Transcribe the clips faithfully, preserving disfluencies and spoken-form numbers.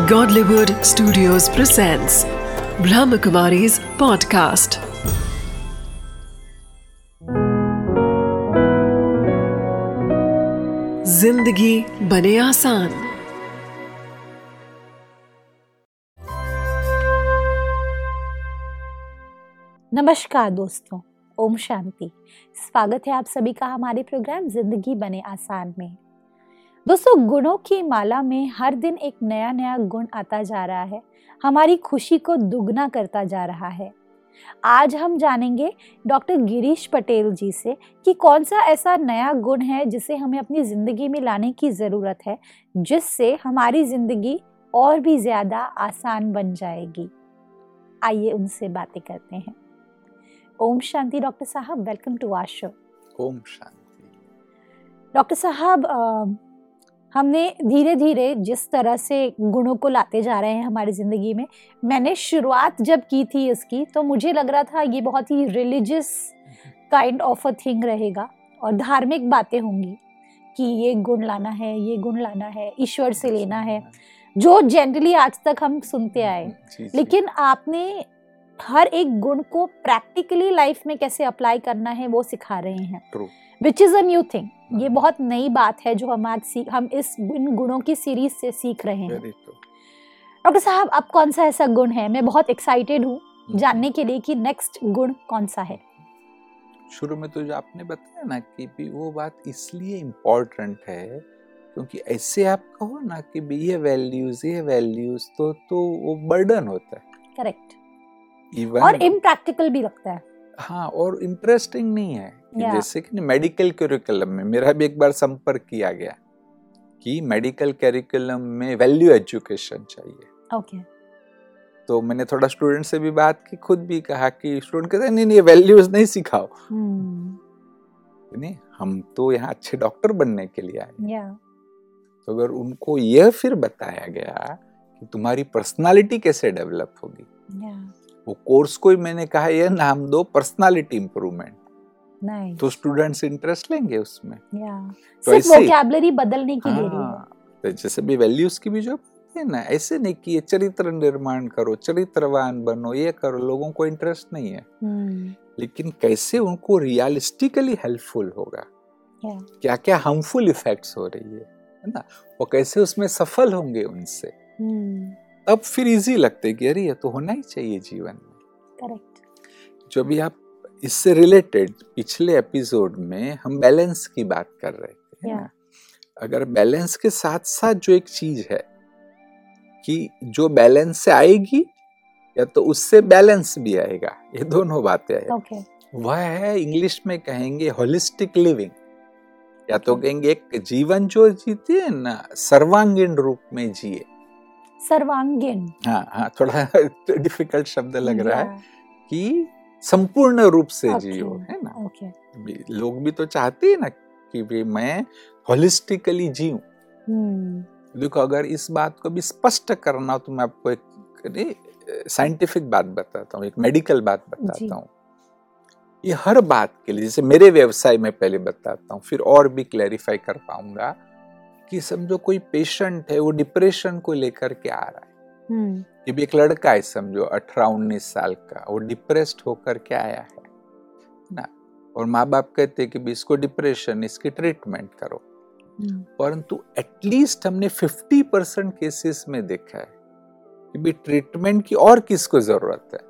Godlywood Studios presents Brahmakumari's podcast. जिंदगी बने आसान। नमस्कार दोस्तों, ओम शांति। स्वागत है आप सभी का हमारे प्रोग्राम जिंदगी बने आसान में। दोस्तों, गुणों की माला में हर दिन एक नया नया गुण आता जा रहा है, हमारी खुशी को दुगना करता जा रहा है। आज हम जानेंगे डॉक्टर गिरीश पटेल जी से कि कौन सा ऐसा नया गुण है जिसे हमें अपनी जिंदगी में लाने की जरूरत है, जिससे हमारी जिंदगी और भी ज्यादा आसान बन जाएगी। आइए उनसे बातें करते हैं। ओम शांति डॉक्टर साहब, वेलकम टू आवर शो। ओम शांति। डॉक्टर साहब, हमने धीरे धीरे जिस तरह से गुणों को लाते जा रहे हैं हमारी ज़िंदगी में, मैंने शुरुआत जब की थी इसकी तो मुझे लग रहा था ये बहुत ही religious kind of a thing रहेगा और धार्मिक बातें होंगी कि ये गुण लाना है, ये गुण लाना है, ईश्वर से लेना है, जो जनरली आज तक हम सुनते आए। लेकिन आपने हर एक गुण को प्रैक्टिकली लाइफ में कैसे अप्लाई करना है वो सिखा रहे हैं, which is a new thing. ये बहुत नई बात है जो हम आज हम इस इन गुणों की सीरीज से सीख रहे हैं। डॉक्टर साहब, अब कौन सा ऐसा गुण है? मैं बहुत एक्साइटेड हूँ जानने के लिए कि नेक्स्ट गुण कौन सा है। शुरू में तो जो आपने बताया ना कि भी वो बात इसलिए इम्पोर्टेंट है क्योंकि ऐसे आप कहो ना कि भी ये वैल्यूज ये वैल्यूज तो तो वो बर्डन होता है। करेक्ट। और इम्प्रैक्टिकल भी लगता है। हाँ, और इंटरेस्टिंग नहीं है कि जैसे कि मेडिकल करिकुलम में मेरा भी एक बार संपर्क किया गया कि मेडिकल करिकुलम में वैल्यू एजुकेशन चाहिए। ओके। तो मैंने थोड़ा स्टूडेंट से भी बात की, खुद भी कहा कि स्टूडेंट कहते हैं नहीं नहीं वैल्यूज नहीं सिखाओ। hmm. नहीं, हम तो यहाँ अच्छे डॉक्टर बनने के लिए आए। yeah. तो अगर उनको यह फिर बताया गया कि तुम्हारी पर्सनालिटी कैसे डेवलप होगी, yeah. वो कोर्स को ही मैंने कहा यह नाम दो पर्सनालिटी इंप्रूवमेंट, nice. तो स्टूडेंट्स इंटरेस्ट लेंगे उसमें। yeah. तो सिर्फ वोकैबुलरी बदलने की देरी है। तो जैसे भी वैल्यूज की भी जो है ना, ऐसे नहीं कि ये चरित्र निर्माण करो, चरित्रवान बनो, ये करो, लोगों को इंटरेस्ट नहीं है। hmm. लेकिन कैसे उनको रियलिस्टिकली हेल्पफुल होगा, yeah. क्या क्या हार्मफुल इफेक्ट्स हो रही है है ना, वो कैसे उसमें सफल होंगे उनसे, hmm. अब फिर इजी लगते कि अरे ये तो होना ही चाहिए जीवन में। करेक्ट। जो भी आप इससे रिलेटेड पिछले एपिसोड में हम बैलेंस की बात कर रहे थे yeah. ना, अगर बैलेंस के साथ साथ जो एक चीज है कि जो बैलेंस से आएगी या तो उससे बैलेंस भी आएगा, ये दोनों बातें आएगी। okay. वह है इंग्लिश में कहेंगे होलिस्टिक लिविंग, या तो कहेंगे एक जीवन जो जीते है ना सर्वांगीण रूप में जिए। सर्वांगीण, हाँ हाँ, थोड़ा डिफिकल्ट शब्द लग रहा है कि संपूर्ण रूप से okay. जियो, है ना। okay. लोग भी तो चाहते हैं ना कि भी मैं होलिस्टिकली जीऊं। hmm. देखो, अगर इस बात को भी स्पष्ट करना हो तो मैं आपको एक साइंटिफिक बात बताता हूँ, एक मेडिकल बात बताता हूँ। ये हर बात के लिए, जैसे मेरे व्यवसाय में पहले बताता हूँ, फिर और भी क्लैरिफाई कर पाऊंगा कि समझो कोई पेशेंट है, वो डिप्रेशन को लेकर के आ रहा है। hmm. ये भी एक लड़का है समझो अठारह उन्नीस साल का, वो डिप्रेस्ड होकर के आया है ना, और माँ बाप कहते हैं कि भी इसको डिप्रेशन, इसकी ट्रीटमेंट करो। hmm. परंतु एटलीस्ट हमने पचास परसेंट केसेस में देखा है कि भी ट्रीटमेंट की और किसको जरूरत है।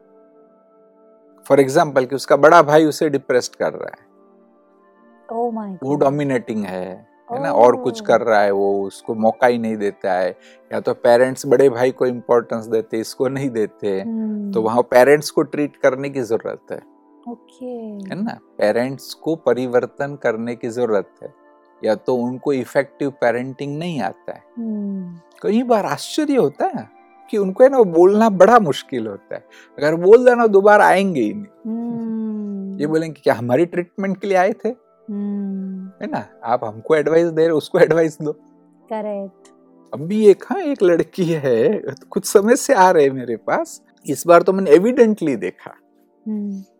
फॉर एग्जाम्पल कि उसका बड़ा भाई उसे डिप्रेस्ड कर रहा है, oh my God. वो डोमिनेटिंग है है ना, और कुछ कर रहा है, वो उसको मौका ही नहीं देता है, या तो पेरेंट्स बड़े भाई को इम्पोर्टेंस देते, इसको नहीं देते। hmm. तो वहां पेरेंट्स को ट्रीट करने की जरूरत है, okay. है ना, पेरेंट्स को परिवर्तन करने की जरूरत है, या तो उनको इफेक्टिव पेरेंटिंग नहीं आता है। hmm. कई बार आश्चर्य होता है कि उनको है ना बोलना बड़ा मुश्किल होता है, अगर बोल देना दोबारा आएंगे ही नहीं। hmm. ये बोलेंगे क्या हमारी ट्रीटमेंट के लिए आए थे, hmm. है ना, आप हमको एडवाइस दे रहे, उसको एडवाइस दो। करेक्ट। अभी एक हाँ एक लड़की है, कुछ समय से आ रहे मेरे पास, इस बार तो मैंने एविडेंटली देखा hmm.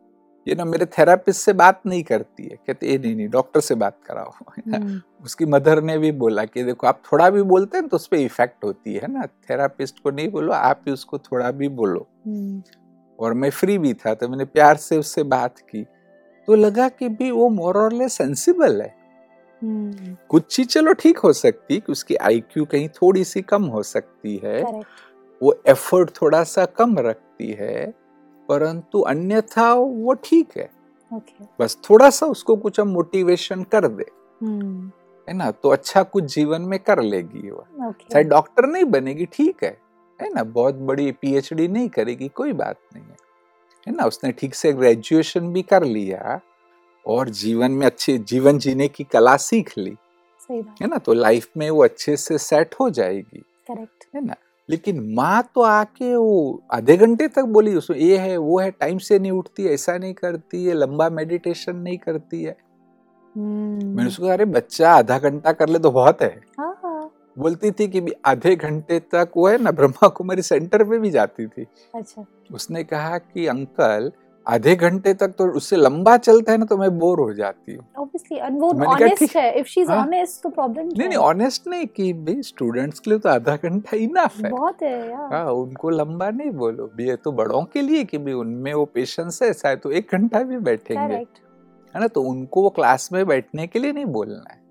ये ना मेरे थेरापिस्ट से बात नहीं करती है, कहते ये नहीं नहीं डॉक्टर से बात कराओ। उसकी मदर ने भी बोला कि देखो आप थोड़ा भी बोलते हैं तो उस पर इफेक्ट होती है ना, थेरापिस्ट को नहीं बोलो, आप ही उसको थोड़ा भी बोलो। और मैं फ्री भी था तो मैंने प्यार से उससे बात की, तो लगा कि भी वो मोर और लेस सेंसिबल है। hmm. कुछ चीज चलो ठीक हो सकती कि उसकी आईक्यू कहीं थोड़ी सी कम हो सकती है, Correct. वो एफर्ट थोड़ा सा कम रखती है, परंतु अन्यथा वो ठीक है। okay. बस थोड़ा सा उसको कुछ हम मोटिवेशन कर दे, hmm. है ना, तो अच्छा कुछ जीवन में कर लेगी वो। okay. चाहे डॉक्टर नहीं बनेगी, ठीक है है ना, बहुत बड़ी पीएचडी नहीं करेगी, कोई बात नहीं है, है ना, उसने ठीक से ग्रेजुएशन भी कर लिया और जीवन में अच्छे जीवन जीने की कला सीख ली, सही बात है ना, तो लाइफ में वो अच्छे से सेट हो जाएगी। करेक्ट है ना। लेकिन माँ तो आके वो आधे घंटे तक बोली, उसमें ये है वो है, टाइम से नहीं उठती, ऐसा नहीं करती है, लंबा मेडिटेशन नहीं करती है। hmm. मैंने उसको कहा अरे बच्चा आधा घंटा कर ले तो बहुत है। हाँ। बोलती थी कि आधे घंटे तक वो है ना ब्रह्मा कुमारी सेंटर पे भी जाती थी। अच्छा। उसने कहा कि अंकल आधे घंटे तक तो उससे लंबा चलता है ना तो मैं बोर हो जाती हूँ। Obviously, and वो honest है, if she's honest तो प्रॉब्लम नहीं नहीं honest नहीं कि भाई स्टूडेंट्स के लिए तो आधा घंटा इनफ है, बहुत है यार। हाँ, उनको लंबा नहीं बोलो, भी ये तो बड़ों के लिए कि भी उनमें वो पेशेंस है, शायद तो एक घंटा भी बैठेंगे, है ना, तो उनको वो क्लास में बैठने के लिए नहीं बोलना है,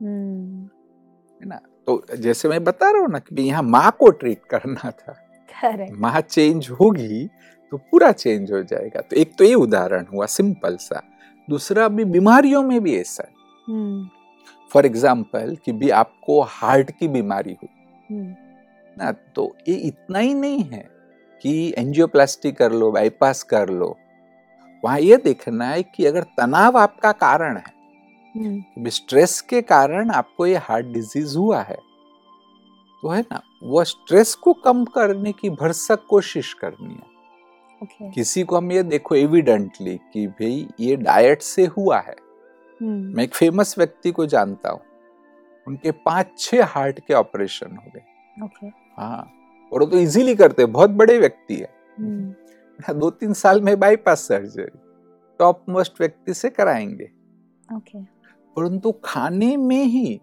है ना। तो जैसे मैं बता रहा हूँ ना कि यहाँ माँ को ट्रीट करना था, माँ चेंज होगी तो पूरा चेंज हो जाएगा। तो एक तो ये उदाहरण हुआ सिंपल सा। दूसरा भी बीमारियों में भी ऐसा है, फॉर एग्जाम्पल कि भी आपको हार्ट की बीमारी हो ना, तो ये इतना ही नहीं है कि एंजियोप्लास्टी कर लो, बाईपास कर लो। वहां ये देखना है कि अगर तनाव आपका कारण है, स्ट्रेस के कारण आपको ये हार्ट डिजीज हुआ है, तो है ना वो स्ट्रेस को कम करने की भरसक कोशिश करनी है। okay. किसी को हम ये देखो एविडेंटली कि भाई ये डाइट से हुआ है। hmm. मैं एक फेमस व्यक्ति को जानता हूँ, उनके पांच छह हार्ट के ऑपरेशन हो गए। okay. हाँ, और वो तो इजीली करते, बहुत बड़े व्यक्ति है। hmm. दो तीन साल में बाईपास सर्जरी टॉप मोस्ट व्यक्ति से कराएंगे। okay. परंतु खाने में ही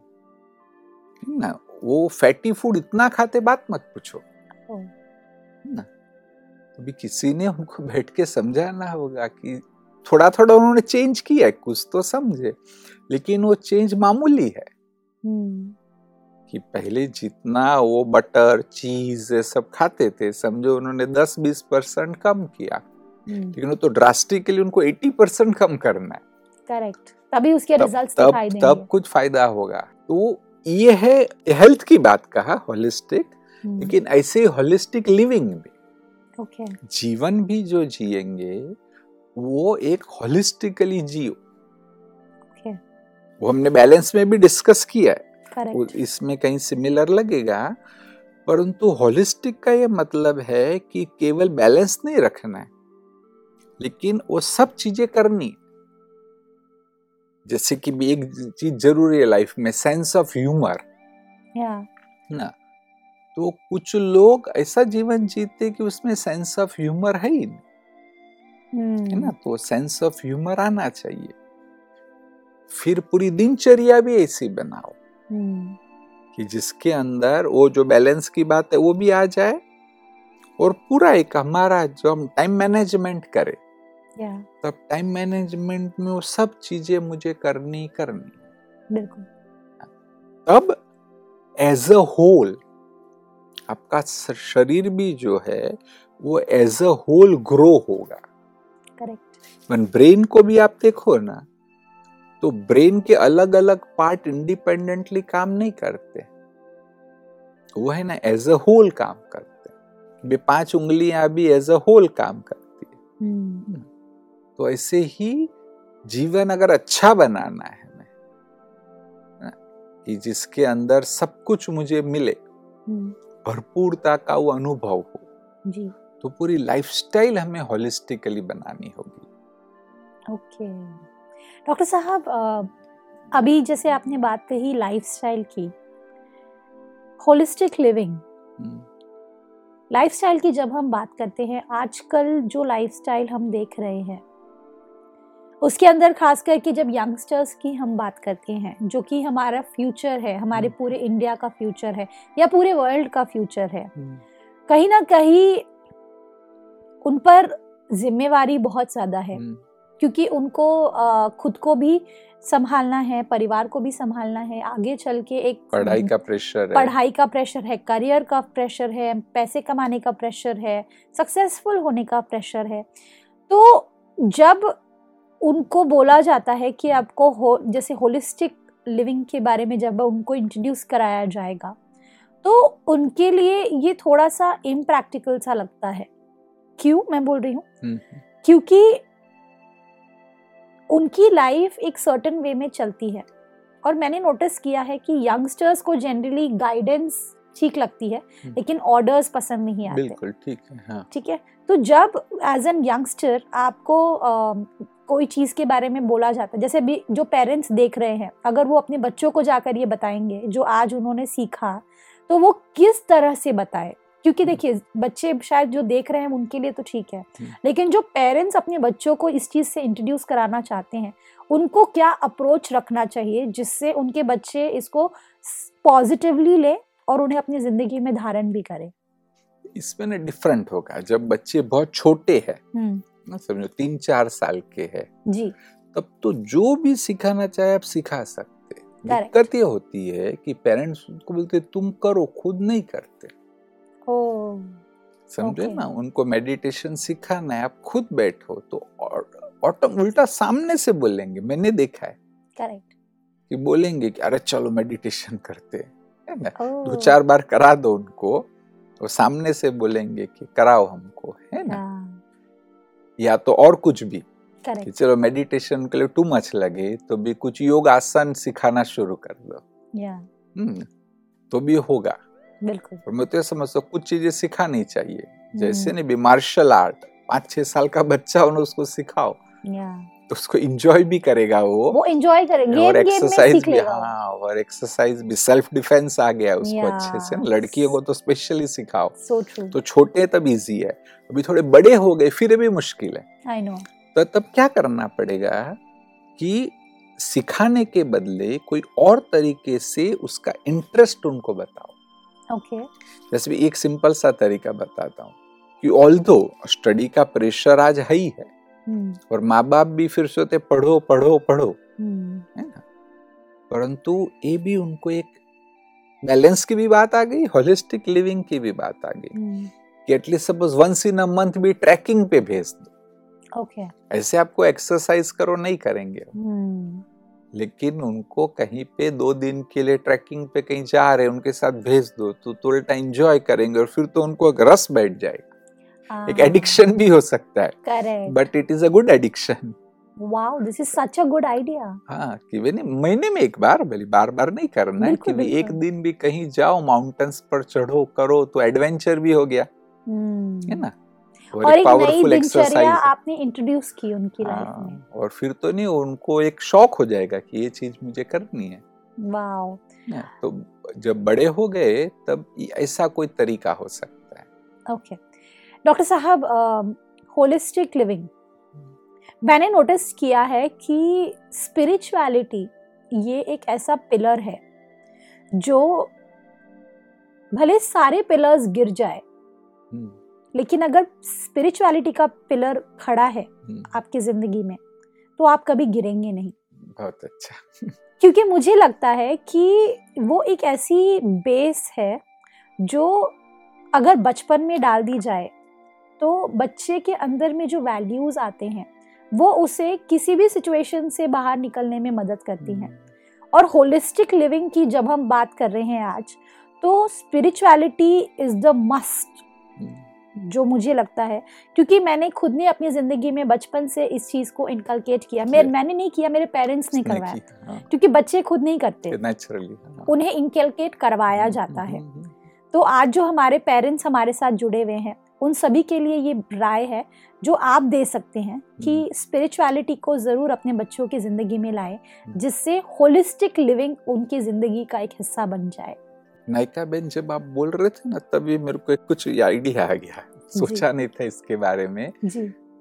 ना वो फैटी फूड इतना खाते, बात मत पूछो ना। अभी किसी ने उनको बैठ के समझाना होगा कि थोड़ा थोड़ा उन्होंने चेंज किया है, कुछ तो समझे, लेकिन वो चेंज मामूली है। hmm. कि पहले जितना वो बटर चीज सब खाते थे, समझो उन्होंने दस बीस परसेंट कम किया, hmm. लेकिन वो तो ड्रास्टिकली उनको अस्सी परसेंट कम करना है। करेक्ट, तभी उसके रिजल्ट्स दिखाई देंगे, तब कुछ फायदा होगा। तो ये है हेल्थ की बात कहा, होलिस्टिक, लेकिन ऐसे होलिस्टिक लिविंग भी, okay. जीवन भी जो जिएंगे वो एक होलिस्टिकली जियो। okay. वो हमने बैलेंस में भी डिस्कस किया है, इसमें कहीं सिमिलर लगेगा, परंतु होलिस्टिक का ये मतलब है कि केवल बैलेंस नहीं रखना है, लेकिन वो सब चीजें करनी। जैसे कि भी एक चीज जरूरी है लाइफ में, सेंस ऑफ ह्यूमर ना। तो कुछ लोग ऐसा जीवन जीते कि उसमें सेंस ऑफ ह्यूमर है ही नहीं, hmm. है ना, तो सेंस ऑफ ह्यूमर आना चाहिए। फिर पूरी दिनचर्या भी ऐसी बनाओ hmm. कि जिसके अंदर वो जो बैलेंस की बात है वो भी आ जाए, और पूरा एक हमारा जो हम टाइम मैनेजमेंट करें, Yeah. तब टाइम मैनेजमेंट में वो सब चीजें मुझे करनी करनी बिल्कुल। तब एज अ होल आपका शरीर भी जो है वो एज अ होल ग्रो होगा। करेक्ट। ब्रेन को भी आप देखो ना, तो ब्रेन के अलग अलग पार्ट इंडिपेंडेंटली काम नहीं करते, वो है ना एज अ होल काम करते। पांच उंगलियां भी एज अ होल काम करती है। hmm. तो ऐसे ही जीवन अगर अच्छा बनाना है हमें, कि जिसके अंदर सब कुछ मुझे मिले, भरपूरता का वो अनुभव हो जी, तो पूरी लाइफस्टाइल हमें होलिस्टिकली बनानी होगी। ओके डॉक्टर साहब, अभी जैसे आपने बात कही लाइफस्टाइल की, होलिस्टिक लिविंग लाइफस्टाइल की जब हम बात करते हैं, आजकल जो लाइफस्टाइल हम देख रहे हैं उसके अंदर खास करके जब यंगस्टर्स की हम बात करते हैं, जो कि हमारा फ्यूचर है, हमारे पूरे इंडिया का फ्यूचर है या पूरे वर्ल्ड का फ्यूचर है, कहीं ना कहीं उन पर जिम्मेवारी बहुत ज्यादा है, क्योंकि उनको आ, खुद को भी संभालना है, परिवार को भी संभालना है, आगे चल के एक पढ़ाई का प्रेशर है पढ़ाई का प्रेशर है, करियर का प्रेशर है, पैसे कमाने का प्रेशर है, सक्सेसफुल होने का प्रेशर है। तो जब उनको बोला जाता है कि आपको हो जैसे होलिस्टिक लिविंग के बारे में जब उनको इंट्रोड्यूस कराया जाएगा, तो उनके लिए ये थोड़ा सा इम्प्रैक्टिकल सा लगता है। क्यों मैं बोल रही हूँ? क्योंकि उनकी लाइफ एक सर्टेन वे में चलती है, और मैंने नोटिस किया है कि यंगस्टर्स को जनरली गाइडेंस ठीक लगती है, लेकिन ऑर्डर्स पसंद नहीं आते। बिल्कुल ठीक है, हाँ। ठीक है, तो जब एज एन यंगस्टर आपको आ, कोई चीज़ के बारे में बोला जाता है, जैसे भी जो पेरेंट्स देख रहे हैं, अगर वो अपने बच्चों को जाकर ये बताएंगे जो आज उन्होंने सीखा, तो वो किस तरह से बताए? क्योंकि देखिए, बच्चे शायद जो देख रहे हैं उनके लिए तो ठीक है, लेकिन जो पेरेंट्स अपने बच्चों को इस चीज़ से इंट्रोड्यूस कराना चाहते हैं, उनको क्या अप्रोच रखना चाहिए जिससे उनके बच्चे इसको पॉजिटिवली ले और उन्हें अपनी जिंदगी में धारण भी करें? इसमें ना डिफरेंट होगा। जब बच्चे बहुत छोटे हैं, ना समझो तीन चार साल के हैं जी, तब तो जो भी सिखाना चाहे आप सिखा सकते। दिक्कत ये होती है कि पेरेंट्स उनको बोलते तुम करो, खुद नहीं करते। ओ, समझे okay. ना, उनको मेडिटेशन सिखाना है, आप खुद बैठो तो ऑटो उल्टा सामने से बोलेंगे। मैंने देखा है करेक्ट कि बोलेंगे कि अरे चलो मेडिटेशन करते है ना, oh. दो चार बार करा दो उनको, वो सामने से बोलेंगे कि कराओ हमको, है ना। yeah. या तो और कुछ भी Correct. कि चलो मेडिटेशन के लिए टू मच लगे तो भी कुछ योग आसन सिखाना शुरू कर दो, yeah. हम्म तो भी होगा। बिल्कुल। और मैं तो ये समझता हूँ कुछ चीजें सिखानी चाहिए, जैसे नहीं भी मार्शल आर्ट, पाँच छह साल का बच्चा उन्हें उसको सिखाओ तो उसको एंजॉय भी करेगा, वो वो एंजॉय करेगा, गेम और गेम में एक्सरसाइज सीख भी, लेगा। हाँ, और एक्सरसाइज भी, सेल्फ डिफेंस आ गया उसको अच्छे से। लड़कियों को तो स्पेशली सिखाओ, so true. तो छोटे तब इजी है, अभी थोड़े बड़े हो गए फिर भी मुश्किल है। I know. तो तब क्या करना पड़ेगा कि सिखाने के बदले कोई और तरीके से उसका इंटरेस्ट उनको बताओ। Okay okay. जैसे भी एक सिंपल सा तरीका बताता हूँ कि ऑल्दो स्टडी का प्रेशर आज है ही है, hmm. और माँ बाप भी फिर सोते पढ़ो पढ़ो पढ़ो, hmm. है ना, परंतु ये भी उनको एक बैलेंस की भी बात आ गई, होलिस्टिक लिविंग की भी बात आ गई, hmm. कि at least suppose once in a month भी ट्रैकिंग पे भेज दो। Okay okay. ऐसे आपको एक्सरसाइज करो नहीं करेंगे, hmm. लेकिन उनको कहीं पे दो दिन के लिए ट्रैकिंग पे कहीं जा रहे हैं उनके साथ भेज दो तो थोड़ा टाइम एंजॉय करेंगे, और फिर तो उनको एक रस बैठ जाएगा। एक एडिक्शन भी हो सकता है, correct, but it is a good addiction. Wow, this is such a good idea. हाँ, कि वे महीने में एक बार, भले बार बार नहीं करना है, कि एक दिन भी कहीं जाओ, माउंटेन्स पर चढ़ो, करो, तो एडवेंचर भी हो गया, है ना, और, और एक नई दिनचर्या आपने इंट्रोड्यूस की उनकी लाइफ में। और फिर तो नहीं, उनको एक शौक हो जाएगा कि ये चीज मुझे करनी है। वाओ। तो जब बड़े हो गए तब ऐसा कोई तरीका हो सकता है। ओके डॉक्टर साहब, होलिस्टिक लिविंग मैंने नोटिस किया है कि स्पिरिचुअलिटी ये एक ऐसा पिलर है जो भले सारे पिलर्स गिर जाए, लेकिन अगर स्पिरिचुअलिटी का पिलर खड़ा है आपकी जिंदगी में तो आप कभी गिरेंगे नहीं। बहुत अच्छा। क्योंकि मुझे लगता है कि वो एक ऐसी बेस है जो अगर बचपन में डाल दी जाए तो बच्चे के अंदर में जो वैल्यूज आते हैं वो उसे किसी भी सिचुएशन से बाहर निकलने में मदद करती हैं। और होलिस्टिक लिविंग की जब हम बात कर रहे हैं आज, तो स्पिरिचुअलिटी इज द मस्ट, जो मुझे लगता है, क्योंकि मैंने खुद ने अपनी जिंदगी में बचपन से इस चीज को इनकलकेट किया। मैं, मैंने नहीं किया, मेरे पेरेंट्स ने करवाया, हाँ। क्योंकि बच्चे खुद नहीं करते, नेचुरली हाँ। उन्हें इनकलकेट करवाया जाता है। तो आज जो हमारे पेरेंट्स हमारे साथ जुड़े हुए हैं, उन सभी के लिए ये राय है जो आप दे सकते हैं कि स्पिरिचुअलिटी को जरूर अपने बच्चों की जिंदगी में लाएं, जिससे होलिस्टिक लिविंग उनकी जिंदगी का एक हिस्सा बन जाए। नायिका बहन, जब आप बोल रहे थे ना, तभी मेरे को कुछ आइडिया आ गया, सोचा नहीं था इसके बारे में, जी।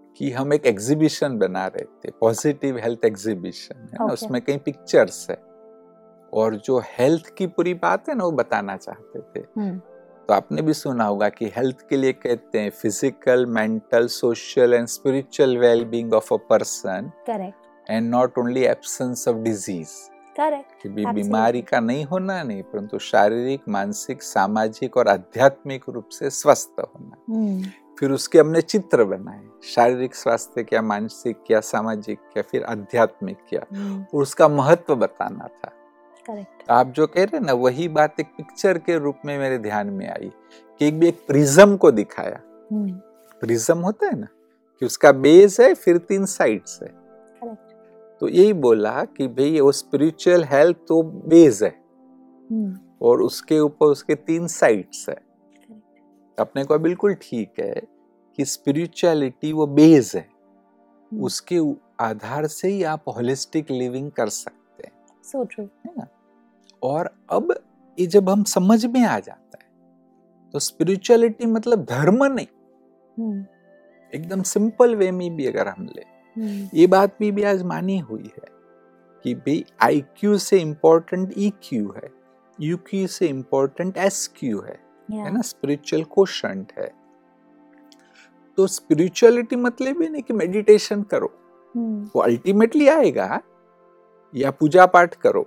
कि हम एक एग्जीबिशन बना रहे थे, पॉजिटिव हेल्थ एग्जीबिशन है ना, Okay. उसमें कई पिक्चर्स है और जो हेल्थ की पूरी बात है ना वो बताना चाहते थे। हम्म, तो आपने भी सुना होगा कि हेल्थ के लिए कहते हैं physical, mental, social and spiritual wellbeing of a person correct and not only absence of disease. Correct कि भी बीमारी का नहीं होना नहीं, परंतु शारीरिक, मानसिक, सामाजिक और आध्यात्मिक रूप से स्वस्थ होना। हम्म, फिर उसके हमने चित्र बनाए, शारीरिक स्वास्थ्य क्या, मानसिक क्या, सामाजिक क्या, फिर आध्यात्मिक क्या, हम्म, और उसका महत्व बताना था। करेक्ट आप जो कह रहे हैं ना, वही बात एक पिक्चर के रूप में मेरे ध्यान में आई कि एक भी एक प्रिज्म को दिखाया। हम्म, प्रिज्म होता है ना कि उसका बेस है, फिर तीन साइड्स है। करेक्ट तो यही बोला कि भाई वो स्पिरिचुअल हेल्थ तो बेस है हम्म, और उसके ऊपर उसके तीन साइड्स है। करेक्ट अपने को बिल्कुल ठीक है कि स्पिरिचुअलिटी वो बेस है, हम्म, उसके आधार से ही आप होलिस्टिक लिविंग कर सकते हैं, सो ट्रू है ना। और अब ये जब हम समझ में आ जाता है तो स्पिरिचुअलिटी मतलब धर्म नहीं, हम्म, एकदम सिंपल वे में भी अगर हम ले, हम्म, ये बात भी, भी आज मानी हुई है कि भाई आई क्यू से इम्पोर्टेंट ई क्यू है, यू क्यू से इम्पोर्टेंट एस क्यू है, है ना, स्पिरिचुअल कोशंट है। तो स्पिरिचुअलिटी मतलब ही नहीं कि मेडिटेशन करो, हम्म, वो अल्टीमेटली आएगा, या पूजा पाठ करो।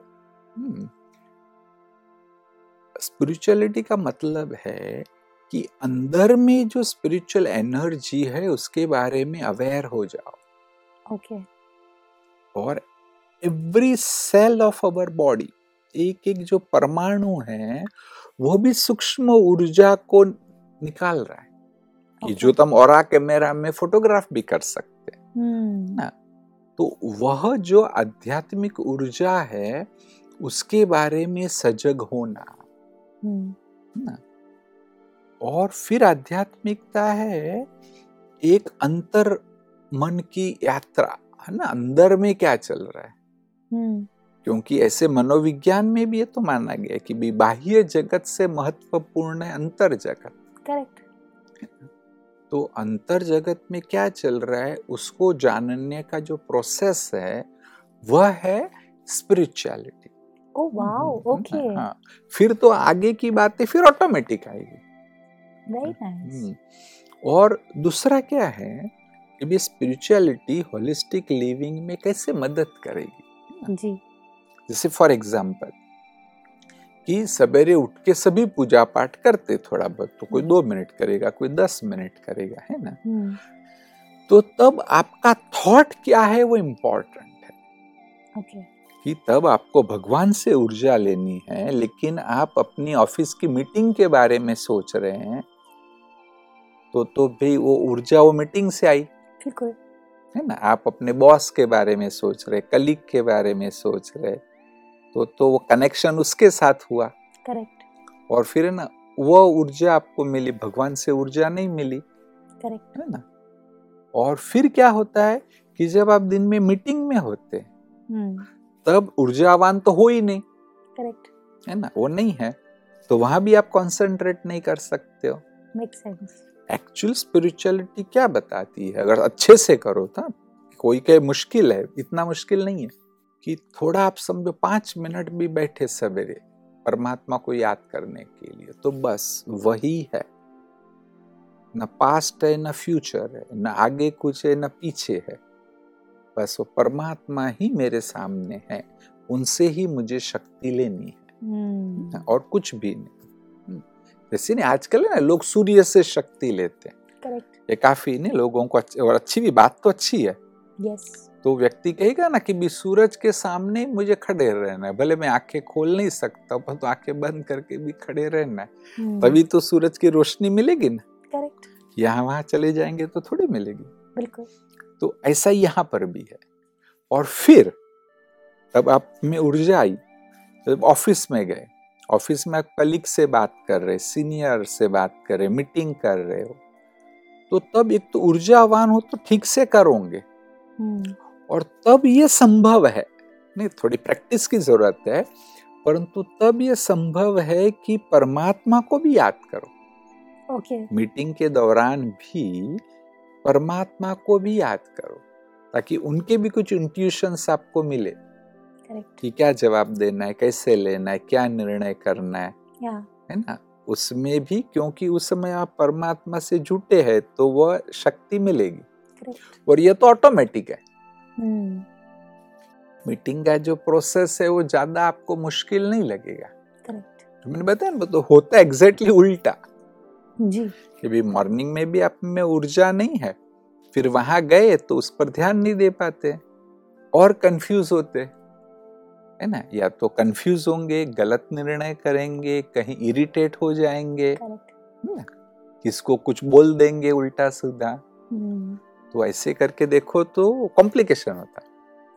स्पिरिचुअलिटी का मतलब है कि अंदर में जो स्पिरिचुअल एनर्जी है उसके बारे में अवेयर हो जाओ। ओके और every cell of our body, एक एक जो परमाणु है वो भी सूक्ष्म ऊर्जा को निकाल रहा है, कि जो तुम ऑरा कैमरा में फोटोग्राफ भी कर सकते हैं हम्म, ना। तो वह जो आध्यात्मिक ऊर्जा है उसके बारे में सजग होना हम्म, ना। और फिर आध्यात्मिकता है एक अंतर मन की यात्रा, है ना, अंदर में क्या चल रहा है। हम्म, क्योंकि ऐसे मनोविज्ञान में भी ये तो माना गया कि भी बाह्य जगत से महत्वपूर्ण है अंतर जगत। करेक्ट तो अंतर जगत में क्या चल रहा है उसको जानने का जो प्रोसेस है वह है स्पिरिचुअलिटी। ओ वाओ ओके हाँ, फिर तो आगे की बातें फिर ऑटोमेटिक आएगी। वेरी नाइस और दूसरा क्या है कि भी स्पिरिचुअलिटी होलिस्टिक लिविंग में कैसे मदद करेगी। जी जैसे फॉर एग्जाम्पल कि सवेरे उठ के सभी पूजा पाठ करते थोड़ा बहुत, तो कोई दो मिनट करेगा, कोई दस मिनट करेगा, है ना। हम्म, तो तब आपका थॉट क्या है वो इम्पोर्टेंट है। ओके कि तब आपको भगवान से ऊर्जा लेनी है, लेकिन आप अपनी ऑफिस की मीटिंग के बारे में सोच रहे हैं तो तो भाई वो ऊर्जा वो मीटिंग से आई, बिल्कुल है ना। आप अपने बॉस के बारे में सोच रहे, कलीग के बारे में सोच रहे, तो तो वो कनेक्शन उसके साथ हुआ, करेक्ट और फिर है ना वो ऊर्जा आपको मिली, भगवान से ऊर्जा नहीं मिली, करेक्ट है ना। और फिर क्या होता है कि जब आप दिन में मीटिंग में होते हैं हम्म, तब ऊर्जावान तो हो ही नहीं, करेक्ट है ना, वो नहीं है, तो वहां भी आप कंसंट्रेट नहीं कर सकते हो। मेक सेंस एक्चुअल स्पिरिचुअलिटी क्या बताती है, अगर अच्छे से करो तो, कोई कहे मुश्किल है, इतना मुश्किल नहीं है, कि थोड़ा आप समझो पांच मिनट भी बैठे सवेरे परमात्मा को याद करने के लिए, तो बस वही है, न पास्ट है न फ्यूचर है, न आगे कुछ है न पीछे है, बस वो परमात्मा ही मेरे सामने है, उनसे ही मुझे शक्ति लेनी है, और कुछ भी नहीं। जैसे नहीं आजकल है ना लोग सूर्य से शक्ति लेते हैं, करेक्ट ये काफी नहीं लोगों को, और अच्छी भी बात तो अच्छी है। यस तो व्यक्ति कहेगा ना कि भी सूरज के सामने मुझे खड़े रहना है, भले मैं आंखें खोल नहीं सकता पर तो आंखें बंद करके भी खड़े रहना है, तभी तो सूरज की रोशनी मिलेगी ना। करेक्ट यहाँ वहां चले जाएंगे तो थोड़ी मिलेगी। बिल्कुल तो ऐसा यहाँ पर भी है। और फिर तब आप में ऊर्जा आई, जब ऑफिस में गए, ऑफिस में आप कलीग से बात कर रहे, सीनियर से बात कर रहे, मीटिंग कर रहे हो, तो तब एक तो ऊर्जावान हो तो ठीक से करोगे, और तब ये संभव है, नहीं थोड़ी प्रैक्टिस की जरूरत है, परंतु तब ये संभव है कि परमात्मा को भी याद करो। ओके मीटिंग के दौरान भी परमात्मा को भी याद करो, ताकि उनके भी कुछ इंट्यूशंस आपको मिले करेक्ट कि क्या जवाब देना है, कैसे लेना है, क्या निर्णय करना है, या है ना। उसमें भी क्योंकि उस समय आप परमात्मा से जुटे हैं तो वह शक्ति मिलेगी। करेक्ट और ये तो ऑटोमेटिक है। हम्म मीटिंग का जो प्रोसेस है वो ज्यादा आपको मुश्किल नहीं लगेगा। करेक्ट मैंने बताया ना, तो होता एग्जैक्टली उल्टा जी कि भी मॉर्निंग में भी आप में ऊर्जा नहीं है, फिर वहां गए तो उस पर ध्यान नहीं दे पाते और कंफ्यूज होते, है ना। या तो कंफ्यूज होंगे, गलत निर्णय करेंगे, कहीं इरिटेट हो जाएंगे, करेक्ट है ना, किसको कुछ बोल देंगे उल्टा सीधा। हम्म तो ऐसे करके देखो तो कॉम्प्लिकेशन होता है।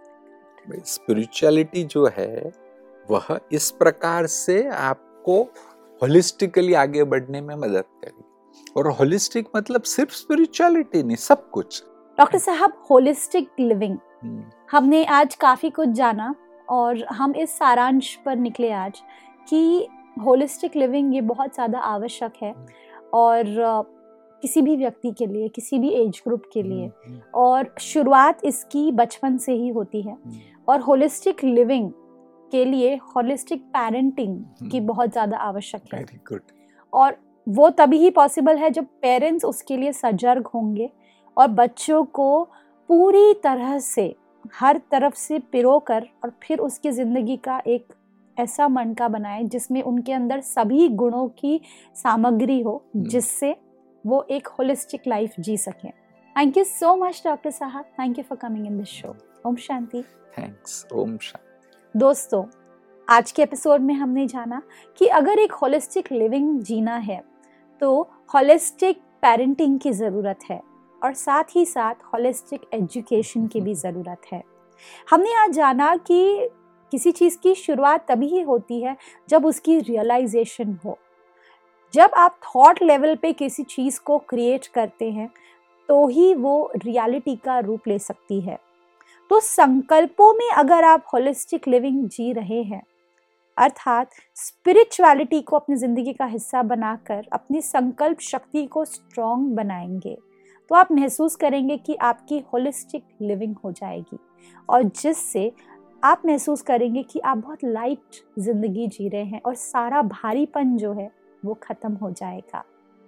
स्पिरिचुअलिटी जो है वह इस प्रकार से आपको होलिस्टिकली आगे बढ़ने में मदद करेगी। और होलिस्टिक मतलब सिर्फ स्पिरिचुअलिटी नहीं, सब कुछ। डॉक्टर साहब, होलिस्टिक लिविंग, हम्म, हमने आज काफी कुछ जाना और हम इस सारांश पर निकले आज कि होलिस्टिक लिविंग ये बहुत ज़्यादा आवश्यक है और अ, किसी भी व्यक्ति के लिए, किसी भी एज ग्रुप के लिए, हम्म, और शुरुआत इसकी बचपन से ही होती है। हम्म, और होलिस्टिक लिविंग के लिए होलिस्टिक पेरेंटिंग की हम्म, बहुत ज़्यादा आवश्यक है। Very good. और वो तभी ही पॉसिबल है जब पेरेंट्स उसके लिए सजग होंगे और बच्चों को पूरी तरह से हर तरफ से पिरो कर और फिर उसकी ज़िंदगी का एक ऐसा मनका बनाए जिसमें उनके अंदर सभी गुणों की सामग्री हो, जिससे वो एक होलिस्टिक लाइफ जी सकें। Thank you so much doctor साहब, thank you for coming in this show. ओम शांति। थैंक्स। ओम शांति। दोस्तों, आज के एपिसोड में हमने जाना कि अगर एक होलिस्टिक लिविंग जीना है तो होलिस्टिक पेरेंटिंग की ज़रूरत है और साथ ही साथ होलिस्टिक एजुकेशन की भी ज़रूरत है। हमने आज जाना कि किसी चीज़ की शुरुआत तभी ही होती है जब उसकी रियलाइजेशन हो। जब आप थॉट लेवल पे किसी चीज़ को क्रिएट करते हैं तो ही वो रियलिटी का रूप ले सकती है। तो संकल्पों में अगर आप होलिस्टिक लिविंग जी रहे हैं, अर्थात स्पिरिचुअलिटी को अपनी ज़िंदगी का हिस्सा बनाकर अपनी संकल्प शक्ति को स्ट्रॉन्ग बनाएंगे, तो आप महसूस करेंगे कि आपकी होलिस्टिक लिविंग हो जाएगी और जिससे आप महसूस करेंगे कि आप बहुत लाइट ज़िंदगी जी रहे हैं और सारा भारीपन जो है वो ख़त्म हो जाएगा।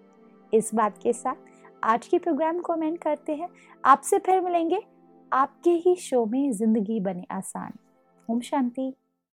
इस बात के साथ आज के प्रोग्राम को एंड करते हैं। आपसे फिर मिलेंगे आपके ही शो में ज़िंदगी बने आसान। ओम शांति।